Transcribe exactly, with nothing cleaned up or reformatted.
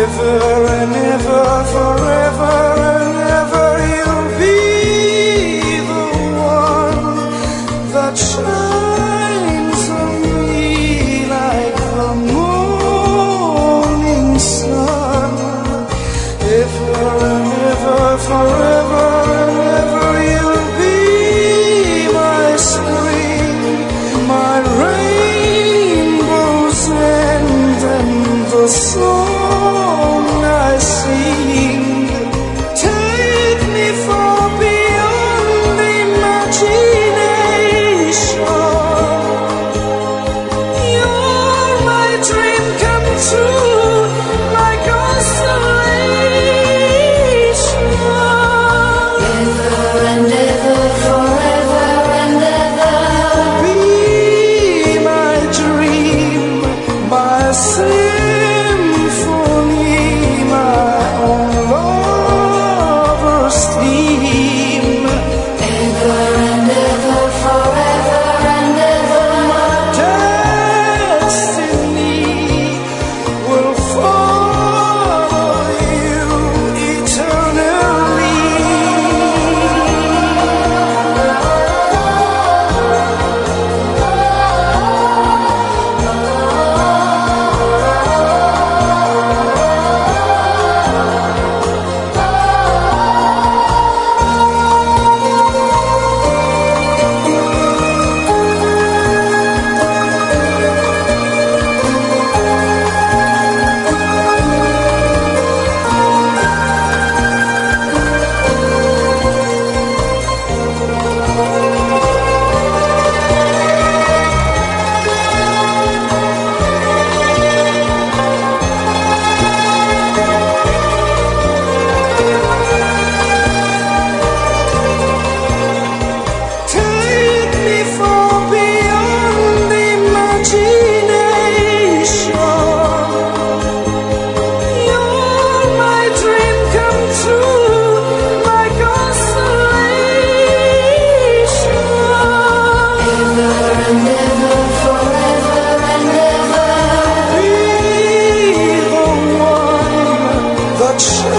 ever and ever, forever and ever, you'll be the one that shines on me like the morning sun. Ever and ever, forever and ever, you'll be my spring, my rainbow's end, and the song I sing. Take me far beyond imagination. You're my dream come true, my constellation. Ever and ever, forever and ever. Be my dream, my symphony, my own lover's theme. Ever and ever, forever and ever. Destiny will follow you eternally. Take me far beyond imagination. You're my dream come true, my constellation. Ever and ever, forever and ever. Be the one that shines